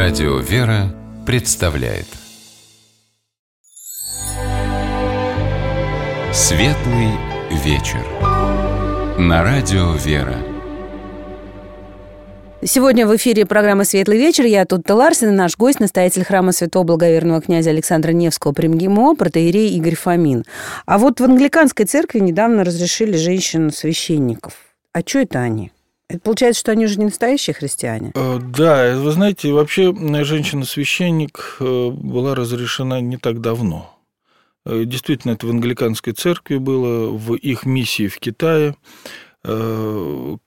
Радио «Вера» представляет Светлый вечер на Радио «Вера». Сегодня в эфире программы «Светлый вечер». Я Тутта Ларсен и наш гость, настоятель храма святого благоверного князя Александра Невского при МГИМО, протоиерей Игорь Фомин. А вот в англиканской церкви недавно разрешили женщин-священников. А что это они? Это получается, что они уже не настоящие христиане? Да, вы знаете, вообще женщина-священник была разрешена не так давно. Действительно, это в англиканской церкви было, в их миссии в Китае. Во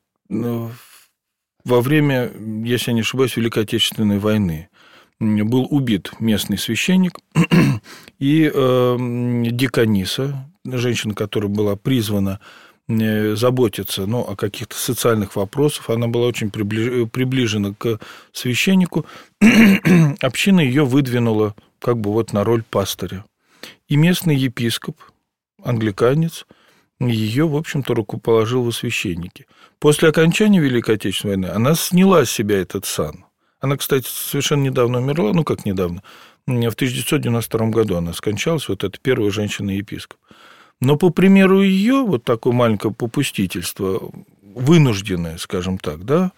время, если я не ошибаюсь, Великой Отечественной войны был убит местный священник, и диканиса, женщина, которая была призвана заботиться о каких-то социальных вопросах, она была очень приближена к священнику, община ее выдвинула на роль пастыря. И местный епископ, англиканец, ее, в общем-то, рукоположил во священники. После окончания Великой Отечественной войны она сняла с себя этот сан. Она, кстати, совершенно недавно умерла, как недавно, в 1992 году она скончалась, это первая женщина-епископ. Но по примеру ее, такое маленькое попустительство, вынужденное, скажем так, да,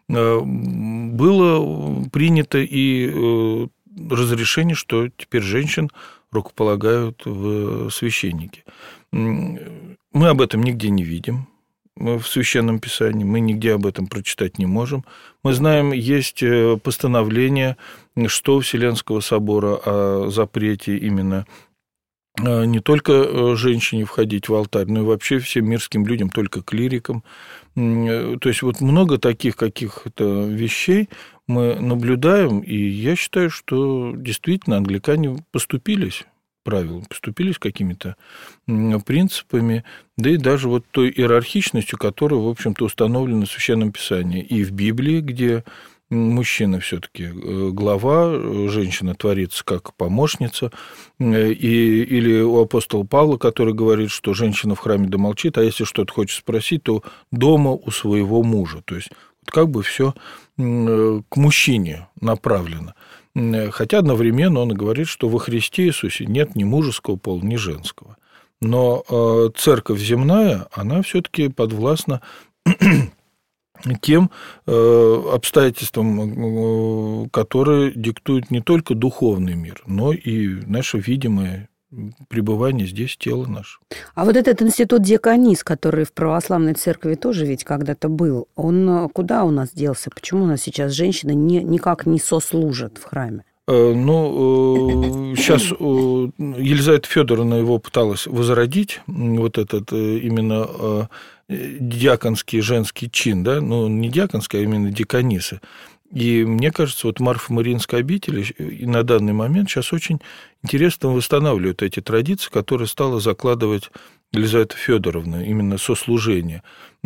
было принято и разрешение, что теперь женщин рукополагают в священники. Мы об этом нигде не видим в Священном Писании, мы нигде об этом прочитать не можем. Мы знаем, есть постановление, что Вселенского собора о запрете именно не только женщине входить в алтарь, но и вообще всем мирским людям, только клирикам. То есть много таких каких-то вещей мы наблюдаем, и я считаю, что действительно англикане поступились правилам, поступились какими-то принципами, да и даже той иерархичностью, которая, в общем-то, установлена в Священном Писании и в Библии, где мужчина все-таки глава, женщина творится как помощница, или у апостола Павла, который говорит, что женщина в храме да молчит, а если что-то хочет спросить, то дома у своего мужа. То есть все к мужчине направлено. Хотя одновременно он говорит, что во Христе Иисусе нет ни мужеского пола, ни женского. Но церковь земная, она все-таки подвластна тем обстоятельствам, которые диктуют не только духовный мир, но и наше видимое пребывание здесь, тело наше. А этот институт диаконис, который в православной церкви тоже ведь когда-то был, он куда у нас делся? Почему у нас сейчас женщины никак не сослужат в храме? Сейчас Елизавета Федоровна его пыталась возродить, этот именно диаконский женский чин, да, не диаконский, а именно диаконисы. И мне кажется, Марфо-Мариинская обитель и на данный момент сейчас очень интересно восстанавливают эти традиции, которые стала закладывать Елизавета Федоровна, именно сослужение.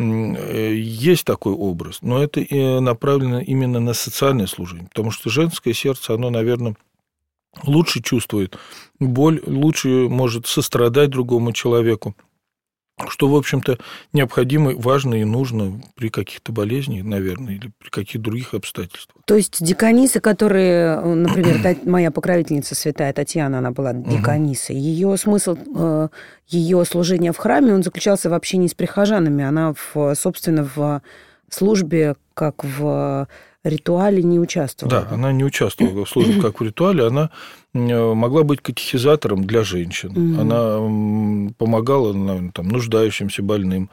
Есть такой образ, но это направлено именно на социальное служение, потому что женское сердце, оно, наверное, лучше чувствует боль, лучше может сострадать другому человеку, что, в общем-то, необходимо, важно и нужно при каких-то болезнях, наверное, или при каких-то других обстоятельствах. То есть диканисы, которые, например, моя покровительница святая Татьяна, она была диканисой, ее смысл, ее служения в храме, он заключался в общении с прихожанами. Она, собственно, в службе, как в ритуале, не участвовала. Да, она не участвовала в службе как в ритуале, она могла быть катехизатором для женщин, она помогала, наверное, нуждающимся, больным,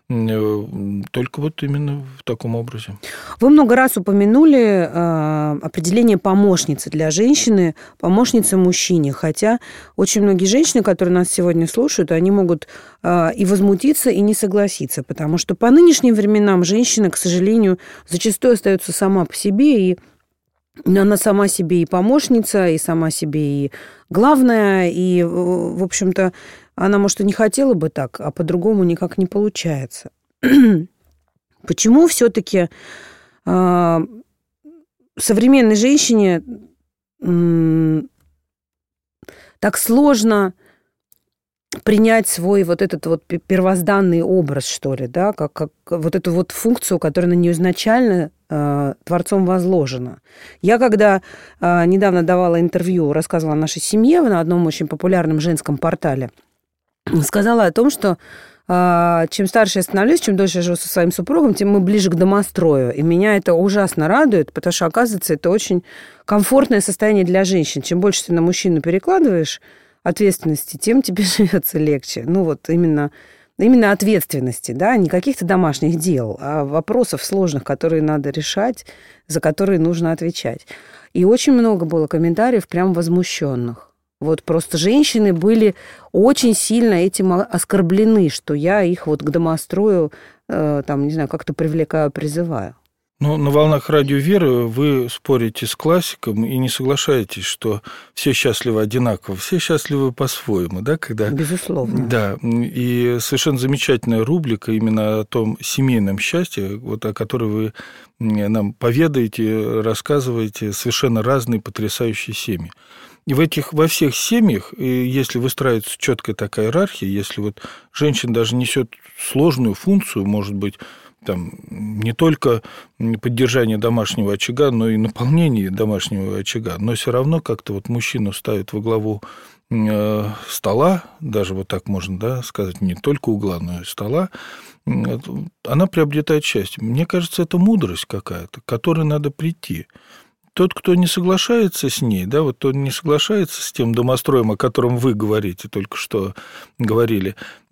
только именно в таком образе. Вы много раз упомянули определение помощницы для женщины, помощницы мужчине, хотя очень многие женщины, которые нас сегодня слушают, они могут и возмутиться, и не согласиться, потому что по нынешним временам женщина, к сожалению, зачастую остается сама по себе, и она сама себе и помощница, и сама себе и главная, и, в общем-то, она, может, и не хотела бы так, а по-другому никак не получается. Почему все-таки современной женщине так сложно принять свой этот первозданный образ, что ли, да, как эту функцию, которая на нее изначально Творцом возложено. Я, когда недавно давала интервью, рассказывала о нашей семье на одном очень популярном женском портале, сказала о том, что чем старше я становлюсь, чем дольше я живу со своим супругом, тем мы ближе к домострою. И меня это ужасно радует, потому что, оказывается, это очень комфортное состояние для женщин. Чем больше ты на мужчину перекладываешь ответственности, тем тебе живется легче. Ну вот именно ответственности, да, не каких-то домашних дел, а вопросов сложных, которые надо решать, за которые нужно отвечать. И очень много было комментариев прям возмущенных. Вот просто женщины были очень сильно этим оскорблены, что я их вот к домострою, там, не знаю, как-то привлекаю, призываю. Ну, на волнах радио Веры вы спорите с классиком и не соглашаетесь, что все счастливы одинаково, все счастливы по-своему, да, когда... Безусловно. Да, и совершенно замечательная рубрика именно о том семейном счастье, вот о которой вы нам поведаете, рассказываете, совершенно разные потрясающие семьи. И во всех семьях, если выстраивается четкая такая иерархия, если вот женщина даже несет сложную функцию, может быть, там, не только поддержание домашнего очага, но и наполнение домашнего очага, но все равно как-то вот мужчину ставят во главу стола, даже вот так можно, да, сказать, не только угла, но и стола, она приобретает счастье. Мне кажется, это мудрость какая-то, к которой надо прийти. Тот, кто не соглашается с ней, да, вот он не соглашается с тем домостроем, о котором вы говорите, только что говорили,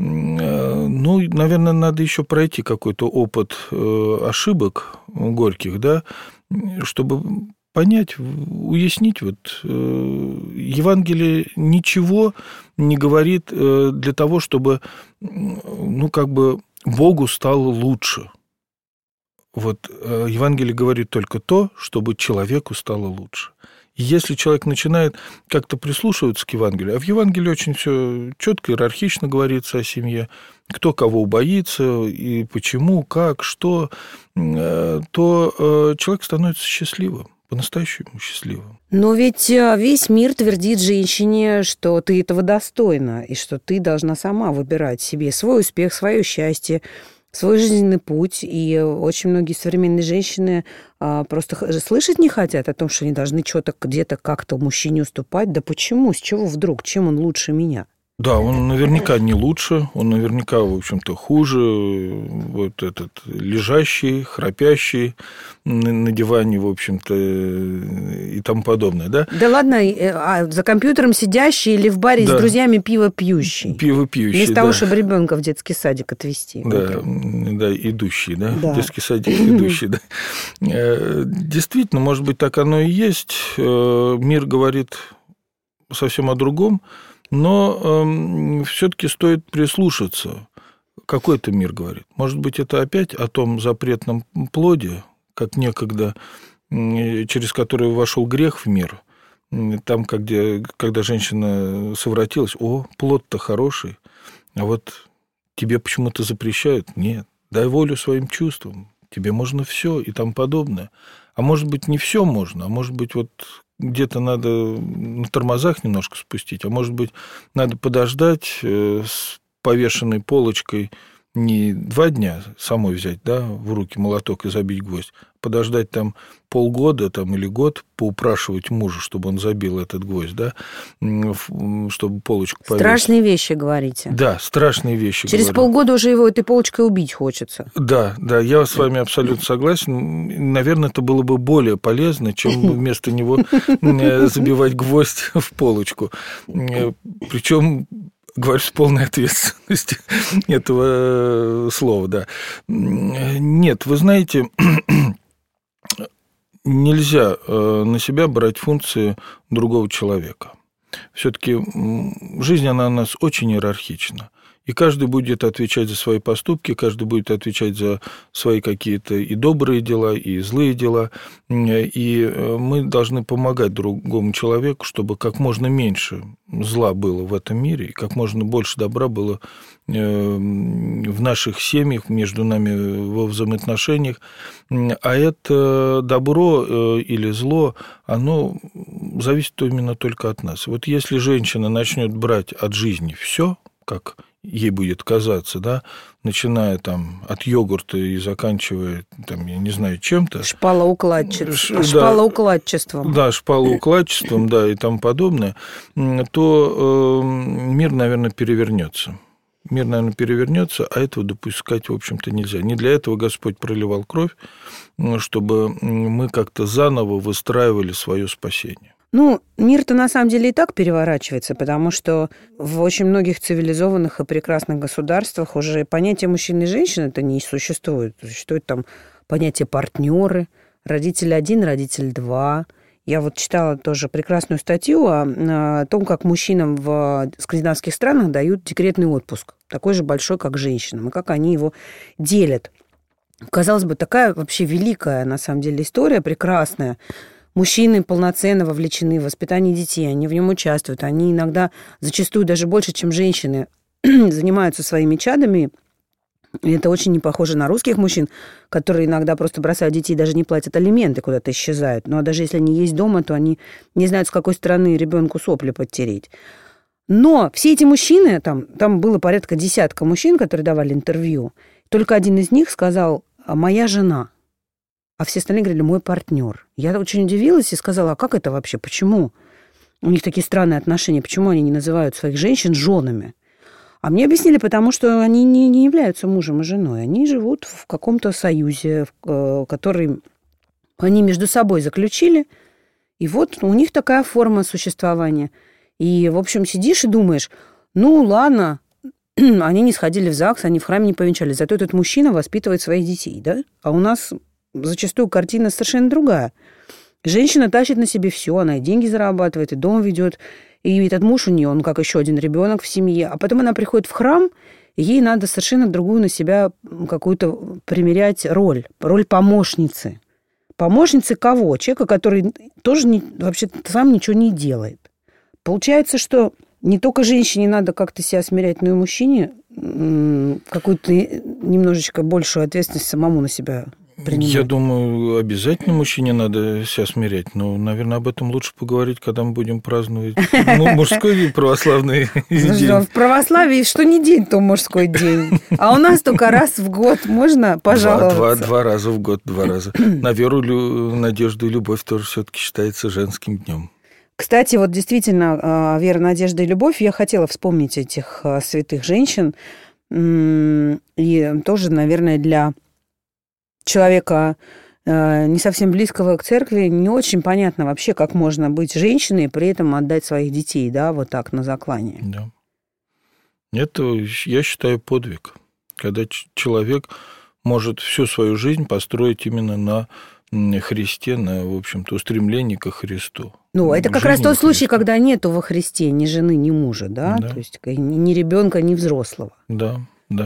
ну, наверное, надо еще пройти какой-то опыт ошибок горьких, да, чтобы понять, уяснить, вот Евангелие ничего не говорит для того, чтобы, ну, как бы Богу стало лучше. Вот Евангелие говорит только то, чтобы человеку стало лучше. И если человек начинает как-то прислушиваться к Евангелию, а в Евангелии очень все четко, иерархично говорится о семье, кто кого боится, и почему, как, что, то человек становится счастливым, по-настоящему счастливым. Но ведь весь мир твердит женщине, что ты этого достойна, и что ты должна сама выбирать себе свой успех, свое счастье, свой жизненный путь, и очень многие современные женщины просто слышать не хотят о том, что они должны что-то где-то как-то мужчине уступать. Да почему? С чего вдруг? Чем он лучше меня? Да, он наверняка не лучше, он наверняка, в общем-то, хуже, вот этот лежащий, храпящий на диване, в общем-то, и тому подобное, да? Да ладно, за компьютером сидящий или в баре с друзьями пиво пьющий. Пиво пьющий, вместо того, чтобы ребенка в детский садик отвезти. Да, идущий, да? Да. Детский садик идущий, да. Действительно, может быть, так оно и есть. Мир говорит совсем о другом. Но все-таки стоит прислушаться. Какой это мир говорит? Может быть, это опять о том запретном плоде, как некогда, через который вошел грех в мир. Там, когда женщина совратилась, плод-то хороший, а вот тебе почему-то запрещают. Нет, дай волю своим чувствам, тебе можно все и тому подобное. А может быть, не все можно, а может быть, вот где-то надо на тормозах немножко спустить, а может быть, надо подождать с повешенной полочкой не 2 дня самой взять, да, в руки молоток и забить гвоздь, подождать там полгода там, или год, поупрашивать мужа, чтобы он забил этот гвоздь, да, чтобы полочку повесить. Страшные вещи говорите. Да, страшные вещи Через полгода уже его этой полочкой убить хочется. Да, я с вами абсолютно согласен. Наверное, это было бы более полезно, чем вместо него забивать гвоздь в полочку. Причем говорю с полной ответственностью этого слова, да. Нет, вы знаете, нельзя на себя брать функции другого человека. Все-таки жизнь, она у нас очень иерархична. И каждый будет отвечать за свои поступки, каждый будет отвечать за свои какие-то и добрые дела, и злые дела. И мы должны помогать другому человеку, чтобы как можно меньше зла было в этом мире, и как можно больше добра было в наших семьях, между нами во взаимоотношениях. А это добро или зло, оно зависит именно только от нас. Вот если женщина начнет брать от жизни все, как ей будет казаться, да, начиная там от йогурта и заканчивая, там, я не знаю, чем-то. Шпалоукладчеством. Да, шпалоукладчеством, да, и тому подобное, то мир, наверное, перевернется. Мир, наверное, перевернется, а этого допускать, в общем-то, нельзя. Не для этого Господь проливал кровь, чтобы мы как-то заново выстраивали свое спасение. Ну, мир-то на самом деле и так переворачивается, потому что в очень многих цивилизованных и прекрасных государствах уже понятие мужчины и женщины-то не существует. Существует там понятие партнеры, родитель 1, родитель 2. Я вот читала тоже прекрасную статью о том, как мужчинам в скандинавских странах дают декретный отпуск, такой же большой, как женщинам, и как они его делят. Казалось бы, такая вообще великая, на самом деле, история, прекрасная. Мужчины полноценно вовлечены в воспитание детей, они в нем участвуют, они иногда, зачастую даже больше, чем женщины, занимаются своими чадами. И это очень не похоже на русских мужчин, которые иногда просто бросают детей, даже не платят алименты, куда-то исчезают. Ну, а даже если они есть дома, то они не знают, с какой стороны ребенку сопли подтереть. Но все эти мужчины, там было порядка 10 мужчин, которые давали интервью, только один из них сказал: «Моя жена». А все остальные говорили: «Мой партнер». Я очень удивилась и сказала: а как это вообще? Почему у них такие странные отношения? Почему они не называют своих женщин женами? А мне объяснили, потому что они не являются мужем и женой. Они живут в каком-то союзе, который они между собой заключили. И вот у них такая форма существования. И, в общем, сидишь и думаешь: ну, ладно, они не сходили в ЗАГС, они в храме не повенчались. Зато этот мужчина воспитывает своих детей, да? А у нас зачастую картина совершенно другая. Женщина тащит на себе все, она и деньги зарабатывает, и дом ведет, и этот муж у нее, он как еще один ребенок в семье. А потом она приходит в храм, и ей надо совершенно другую на себя какую-то примерять роль помощницы. Помощницы кого? Человека, который тоже вообще сам ничего не делает. Получается, что не только женщине надо как-то себя смирять, но и мужчине какую-то немножечко большую ответственность самому на себя принимать. Я думаю, обязательно мужчине надо себя смирять, но, наверное, об этом лучше поговорить, когда мы будем праздновать мужской православный день. В православии что не день, то мужской день. А у нас только раз в год можно пожаловаться. Два раза в год, 2 раза. На веру, надежду и любовь тоже все-таки считается женским днем. Кстати, вот действительно, вера, надежда и любовь, я хотела вспомнить этих святых женщин. И тоже, наверное, для человека не совсем близкого к церкви не очень понятно вообще, как можно быть женщиной и при этом отдать своих детей, да, вот так на заклание. Да. Это, я считаю, подвиг, когда человек может всю свою жизнь построить именно на Христе, на, в общем-то, устремлении ко Христу. Ну, это как раз тот случай, когда нету во Христе ни жены, ни мужа, да? То есть ни ребенка, ни взрослого. Да.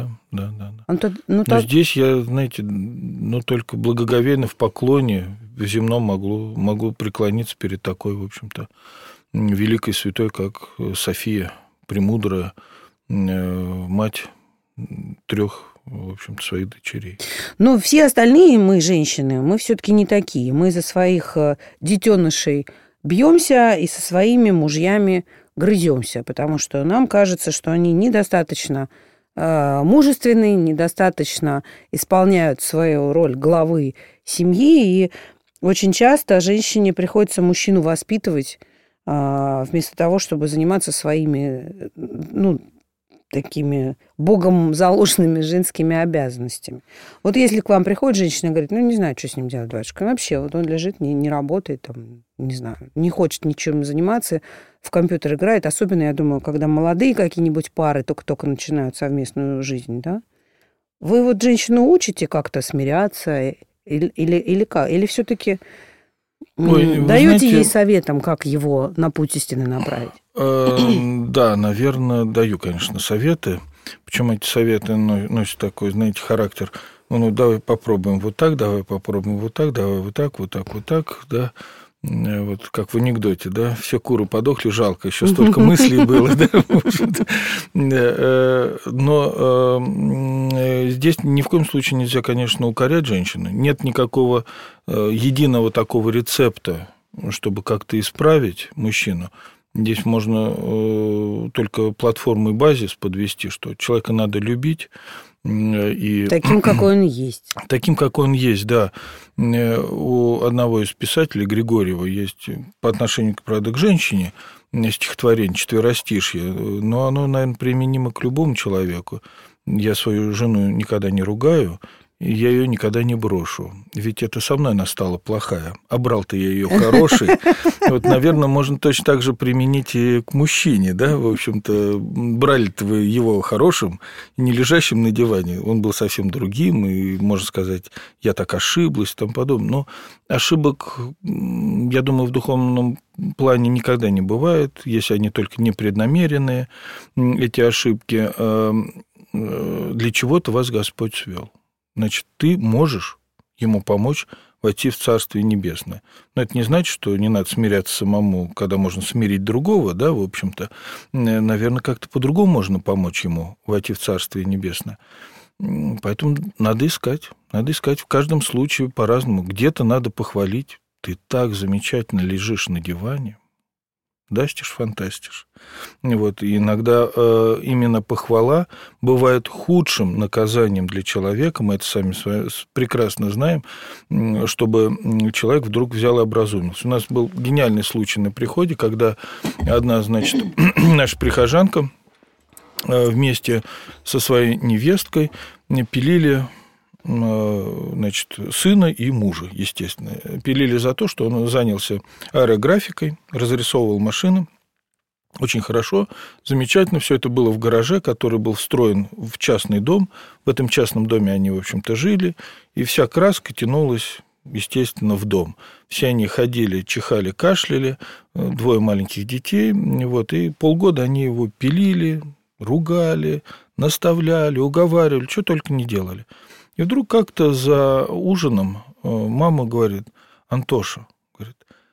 Но здесь я, знаете, только благоговейно в поклоне в земном могу преклониться перед такой, в общем-то, великой святой, как София, премудрая мать 3, в общем-то, своих дочерей. Но все остальные мы, женщины, мы все-таки не такие. Мы за своих детенышей бьемся и со своими мужьями грыземся, потому что нам кажется, что они недостаточно мужественные, недостаточно исполняют свою роль главы семьи, и очень часто женщине приходится мужчину воспитывать вместо того, чтобы заниматься своими, такими богом заложенными женскими обязанностями. Вот если к вам приходит женщина и говорит: не знаю, что с ним делать, батюшка, вообще, вот он лежит, не работает, там, не знаю, не хочет ничем заниматься, в компьютер играет, особенно, я думаю, когда молодые какие-нибудь пары только-только начинают совместную жизнь, да? Вы вот женщину учите как-то смиряться или как? Или все-таки даете ей советом, как его на путь истины направить? Да, наверное, даю, конечно, советы. Причем эти советы носят такой, знаете, характер. Давай попробуем вот так, давай попробуем вот так, давай вот так, да. Вот как в анекдоте, да, все куры подохли, жалко, еще столько мыслей было, да, но здесь ни в коем случае нельзя, конечно, укорять женщину. Нет никакого единого такого рецепта, чтобы как-то исправить мужчину. Здесь можно только платформу и базис подвести, что человека надо любить. И... Таким, какой он есть. Таким, какой он есть, да. У одного из писателей, Григорьева, есть по отношению, правда, к женщине стихотворение «Четверостишье», но оно, наверное, применимо к любому человеку. Я свою жену никогда не ругаю, и я ее никогда не брошу. Ведь это со мной она стала плохая. А брал-то я ее хороший. Вот, наверное, можно точно так же применить и к мужчине, да, в общем-то, брали-то вы его хорошим, не лежащим на диване. Он был совсем другим, и, можно сказать, я так ошиблась и тому подобное. Но ошибок, я думаю, в духовном плане никогда не бывает, если они только непреднамеренные, эти ошибки. Для чего-то вас Господь свел. Значит, ты можешь ему помочь войти в Царствие Небесное. Но это не значит, что не надо смиряться самому, когда можно смирить другого, да, в общем-то. Наверное, как-то по-другому можно помочь ему войти в Царствие Небесное. Поэтому надо искать в каждом случае по-разному. Где-то надо похвалить. Ты так замечательно лежишь на диване. Дастишь, фантастишь. Вот, и иногда именно похвала бывает худшим наказанием для человека, мы это сами прекрасно знаем, чтобы человек вдруг взял и образумился. У нас был гениальный случай на приходе, когда одна, значит, наша прихожанка вместе со своей невесткой пилили, значит, сына и мужа, естественно. Пилили за то, что он занялся аэрографикой, разрисовывал машины. Очень хорошо, замечательно. Все это было в гараже, который был встроен в частный дом. В этом частном доме они, в общем-то, жили. И вся краска тянулась, естественно, в дом. Все они ходили, чихали, кашляли, 2 маленьких детей. Вот, и полгода они его пилили, ругали, наставляли, уговаривали, что только не делали. И вдруг как-то за ужином мама говорит: Антоша, говорит,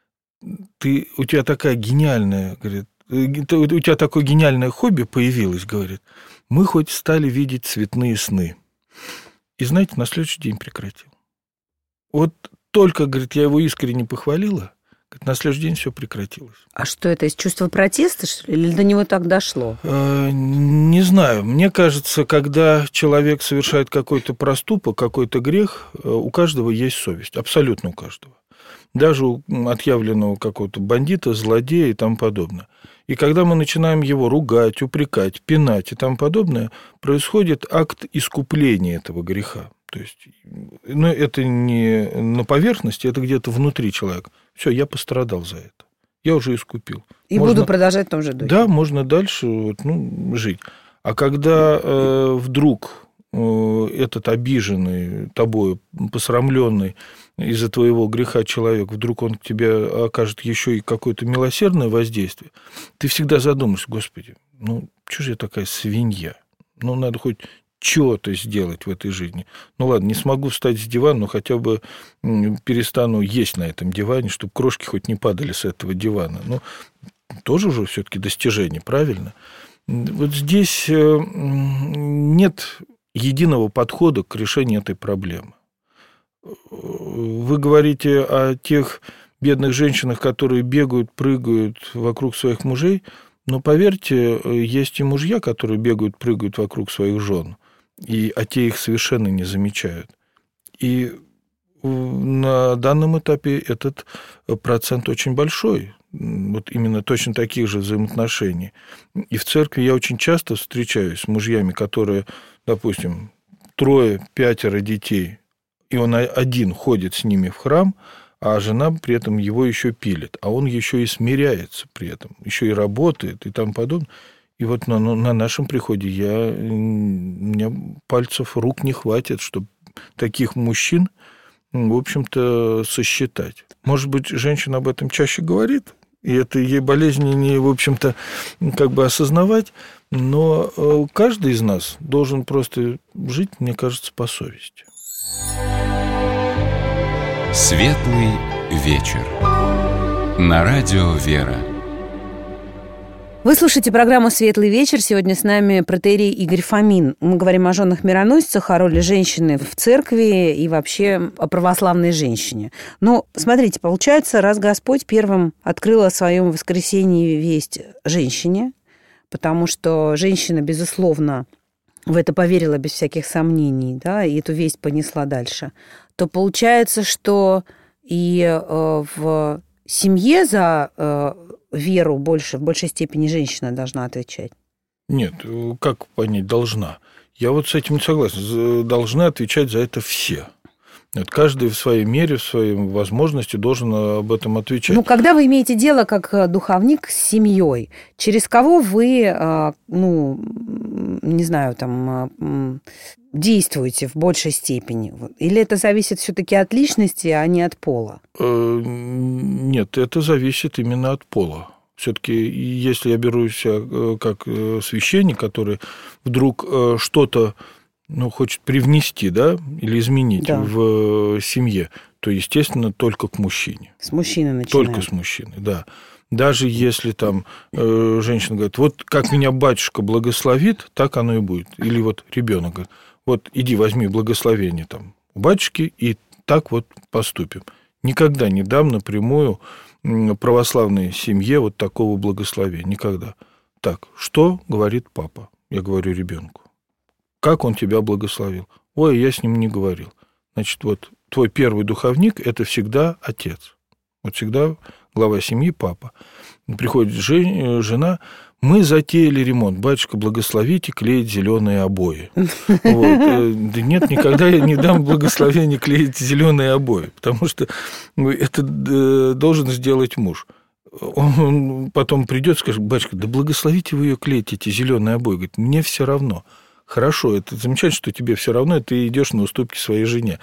у тебя такая гениальная, говорит, у тебя такое гениальное хобби появилось, говорит, мы хоть стали видеть цветные сны. И, знаете, на следующий день прекратил. Вот только, говорит, я его искренне похвалила, говорит, на следующий день все прекратилось. А что это, из чувства протеста, что ли, или до него так дошло? Не знаю. Мне кажется, когда человек совершает какой-то проступок, какой-то грех, у каждого есть совесть, абсолютно у каждого. Даже у отъявленного какого-то бандита, злодея и тому подобное. И когда мы начинаем его ругать, упрекать, пинать и тому подобное, происходит акт искупления этого греха. То есть, ну, это не на поверхности, это где-то внутри человека. Все, я пострадал за это. Я уже искупил. И можно, буду продолжать в том же духе. Да, можно дальше жить. А когда вдруг этот обиженный тобой, посрамленный из-за твоего греха человек, вдруг он к тебе окажет еще и какое-то милосердное воздействие, ты всегда задумаешься: Господи, что же я такая свинья? Надо хоть что-то сделать в этой жизни. Ладно, не смогу встать с дивана, но хотя бы перестану есть на этом диване, чтобы крошки хоть не падали с этого дивана. Тоже уже все-таки достижение, правильно? Вот здесь нет единого подхода к решению этой проблемы. Вы говорите о тех бедных женщинах, которые бегают, прыгают вокруг своих мужей, но, поверьте, есть и мужья, которые бегают, прыгают вокруг своих жен, а те их совершенно не замечают. И на данном этапе этот процент очень большой, вот именно точно таких же взаимоотношений. И в церкви я очень часто встречаюсь с мужьями, которые, допустим, 3-5 детей, и он один ходит с ними в храм, а жена при этом его еще пилит, а он еще и смиряется при этом, еще и работает и тому подобное. И вот на нашем приходе у меня пальцев рук не хватит, чтобы таких мужчин, в общем-то, сосчитать. Может быть, женщина об этом чаще говорит, и это ей болезненнее, в общем-то, как бы осознавать, но каждый из нас должен просто жить, мне кажется, по совести. Светлый вечер. На радио «Вера». Вы слушаете программу «Светлый вечер». Сегодня с нами протоиерей Игорь Фомин. Мы говорим о женах мироносицах, о роли женщины в церкви и вообще о православной женщине. Но, смотрите, получается, раз Господь первым открыл о своем воскресении весть женщине, потому что женщина, безусловно, в это поверила без всяких сомнений, да, и эту весть понесла дальше, то получается, что и в семье за веру в большей степени женщина должна отвечать. Нет, как понять должна? Я вот с этим не согласен. Должны отвечать за это все. Вот каждый в своей мере, в своей возможности должен об этом отвечать. Ну, когда вы имеете дело как духовник с семьей, через кого вы, не знаю, там, действуете в большей степени? Или это зависит все-таки от личности, а не от пола? Нет, это зависит именно от пола. Все-таки, если я берусь как священник, который вдруг что-то хочет привнести, да, или изменить в семье, то, естественно, только к мужчине. С мужчины начинаем. Только с мужчины, да. Даже если там женщина говорит, вот как меня батюшка благословит, так оно и будет. Или вот ребенок говорит, вот иди возьми благословение там у батюшки, и так вот поступим. Никогда не дам напрямую православной семье вот такого благословения. Никогда. Так, что говорит папа? Я говорю ребенку. Как он тебя благословил? Ой, я с ним не говорил. Значит, вот твой первый духовник – это всегда отец. Вот всегда глава семьи – папа. Приходит жена, мы затеяли ремонт. Батюшка, благословите клеить зеленые обои. Вот. Да нет, никогда я не дам благословения клеить зеленые обои, потому что это должен сделать муж. Он потом придет и скажет, батюшка, да благословите вы ее клеить, эти зеленые обои. Говорит, мне все равно. Хорошо, это замечательно, что тебе все равно, и ты идешь на уступки своей жене.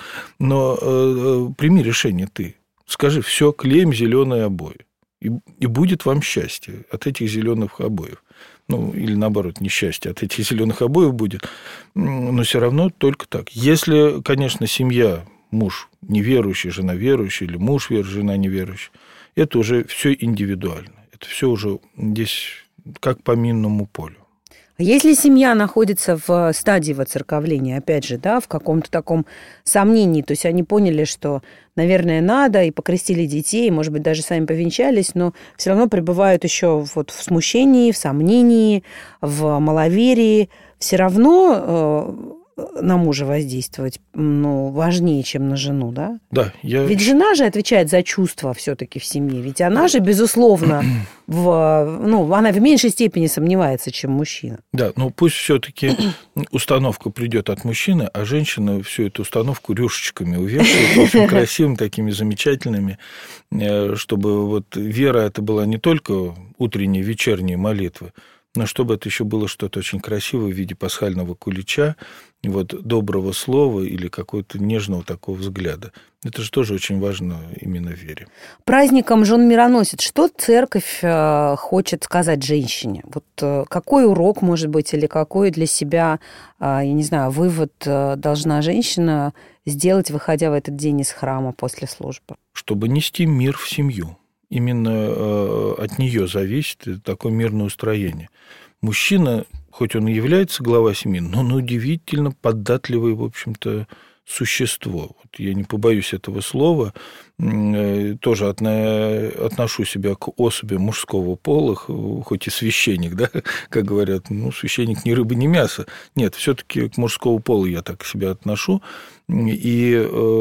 Но прими решение ты. Скажи, все, клеим зеленые обои. И будет вам счастье от этих зеленых обоев. Или наоборот, несчастье от этих зеленых обоев будет. Но все равно только так. Если, конечно, семья, муж неверующий, жена верующая, или муж верующий, жена неверующая, это уже все индивидуально. Это все уже здесь как по минному полю. Если семья находится в стадии воцерковления, опять же, да, в каком-то таком сомнении, то есть они поняли, что, наверное, надо, и покрестили детей, и, может быть, даже сами повенчались, но все равно пребывают еще вот в смущении, в сомнении, в маловерии, все равно на мужа воздействовать важнее, чем на жену, да? Да. Ведь жена же отвечает за чувства все-таки в семье, ведь она же, безусловно, она в меньшей степени сомневается, чем мужчина. Да, но пусть все-таки установка придет от мужчины, а женщина всю эту установку рюшечками увешивает, очень красивыми, такими замечательными, чтобы вот вера это была не только утренние, вечерние молитвы, но чтобы это еще было что-то очень красивое в виде пасхального кулича, вот доброго слова или какого-то нежного такого взгляда. Это же тоже очень важно именно в вере. Праздником жен мироносец. Что церковь хочет сказать женщине? Вот какой урок, может быть, или какой для себя, я не знаю, вывод должна женщина сделать, выходя в этот день из храма после службы? Чтобы нести мир в семью. Именно от нее зависит такое мирное устроение. Мужчина, хоть он и является глава семьи, но он удивительно податливое, в общем-то, существо. Вот я не побоюсь этого слова, тоже отношу себя к особи мужского пола, хоть и священник, да, как говорят, священник ни рыба, ни мясо. Нет, все-таки к мужскому полу я так себя отношу. И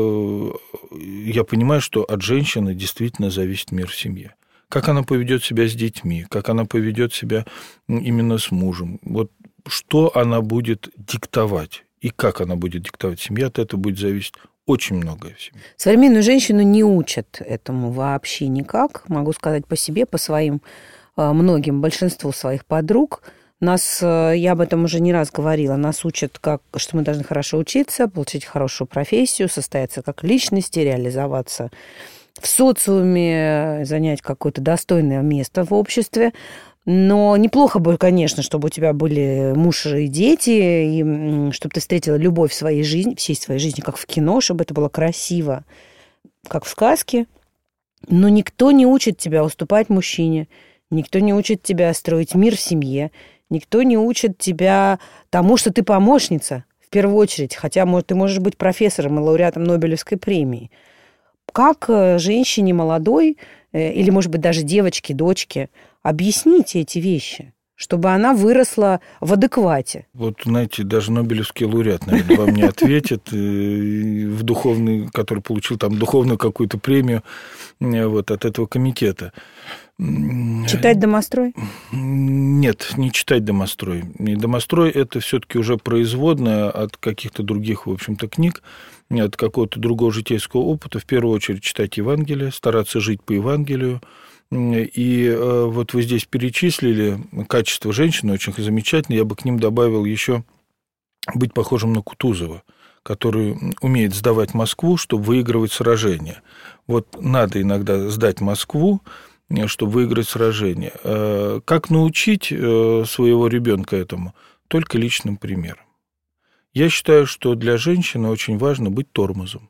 я понимаю, что от женщины действительно зависит мир в семье. Как она поведет себя с детьми, как она поведет себя именно с мужем. Вот что она будет диктовать и как она будет диктовать семье, от этого будет зависеть очень многое в семье. Современную женщину не учат этому вообще никак. Могу сказать по себе, по своим большинству своих подруг. Я об этом уже не раз говорила, нас учат, что мы должны хорошо учиться, получить хорошую профессию, состояться как личности, реализоваться в социуме, занять какое-то достойное место в обществе. Но неплохо бы, конечно, чтобы у тебя были муж и дети, и чтобы ты встретила любовь в своей жизни, всей своей жизни, как в кино, чтобы это было красиво, как в сказке. Но никто не учит тебя уступать мужчине. Никто не учит тебя строить мир в семье. Никто не учит тебя тому, что ты помощница, в первую очередь. Хотя ты можешь быть профессором и лауреатом Нобелевской премии. Как женщине молодой, или, может быть, даже девочке, дочке, объяснить эти вещи, чтобы она выросла в адеквате? Вот, знаете, даже Нобелевский лауреат, наверное, вам не ответит, в духовный, который получил там духовную какую-то премию вот, от этого комитета. Читать домострой? Нет, не читать домострой. Домострой – это все-таки уже производное от каких-то других, в общем-то, книг, от какого-то другого житейского опыта. В первую очередь читать Евангелие, стараться жить по Евангелию. И вот вы здесь перечислили качества женщины, очень замечательно. Я бы к ним добавил еще быть похожим на Кутузова, который умеет сдавать Москву, чтобы выигрывать сражения. Вот надо иногда сдать Москву, чтобы выиграть сражение. Как научить своего ребенка этому? Только личным примером. Я считаю, что для женщины очень важно быть тормозом.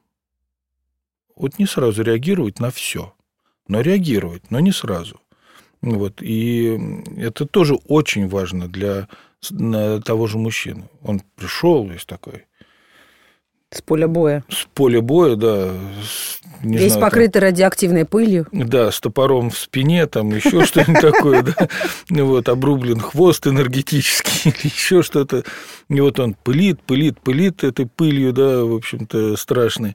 Вот не сразу реагировать на все, но реагировать, но не сразу. Вот. И это тоже очень важно для того же мужчины. Он пришел весь такой. С поля боя. С поля боя, да. Весь покрытый радиоактивной пылью. Да, с топором в спине, там еще что-нибудь такое, да. Вот, обрублен хвост энергетический или еще что-то. И вот он пылит этой пылью, да, в общем-то, страшной.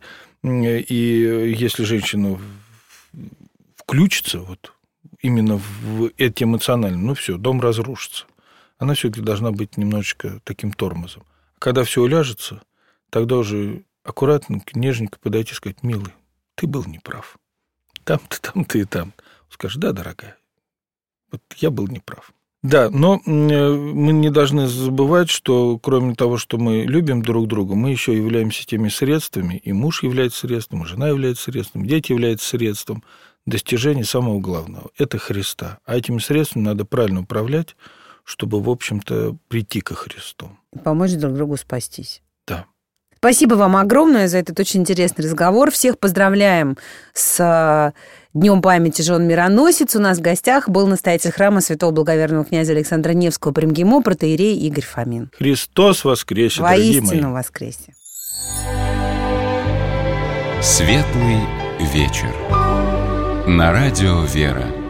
И если женщина включится вот именно в эти эмоциональные, ну все, дом разрушится. Она все-таки должна быть немножечко таким тормозом. Когда все уляжется, тогда уже аккуратненько, нежненько подойти и сказать: милый, ты был неправ. Там-то и там. Скажешь: да, дорогая, вот я был неправ. Да, но мы не должны забывать, что кроме того, что мы любим друг друга, мы еще являемся теми средствами, и муж является средством, и жена является средством, и дети являются средством достижения самого главного – это Христа. А этими средствами надо правильно управлять, чтобы, в общем-то, прийти ко Христу. Помочь друг другу спастись. Да. Спасибо вам огромное за этот очень интересный разговор. Всех поздравляем с Днем памяти жен мироносец. У нас в гостях был настоятель храма святого благоверного князя Александра Невского при МГИМО протоиерей Игорь Фомин. Христос воскресе, дорогие мои. Воистину воскресе. Светлый вечер. На радио «Вера».